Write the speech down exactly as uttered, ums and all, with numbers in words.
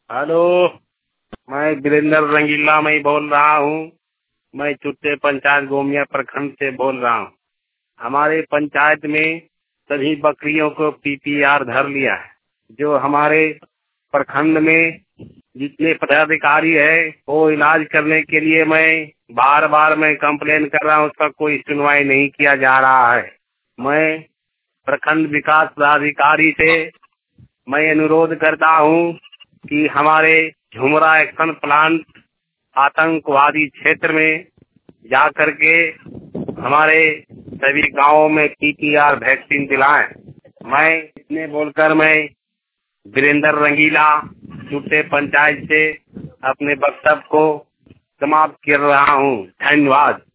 Hello, मैं वीरेंद्र रंगीला मैं बोल रहा हूँ। मैं चुट्टे पंचायत गोमिया प्रखंड से बोल रहा हूँ। हमारे पंचायत में सभी बकरियों को पीपीआर धर लिया है। जो हमारे प्रखंड में जितने पदाधिकारी है वो इलाज करने के लिए मैं बार बार मैं कंप्लेन कर रहा हूँ, उसका कोई सुनवाई नहीं किया जा रहा है। मैं प्रखंड विकास पदाधिकारी से मैं अनुरोध करता हूँ कि हमारे झुमरा एक्शन प्लांट आतंकवादी क्षेत्र में जा करके हमारे सभी गांवों में पीपीआर वैक्सीन दिलाएं। मैं इतने बोलकर मैं वीरेंद्र रंगीला चुट्टे पंचायत से अपने वक्तव्य को समाप्त कर रहा हूँ। धन्यवाद।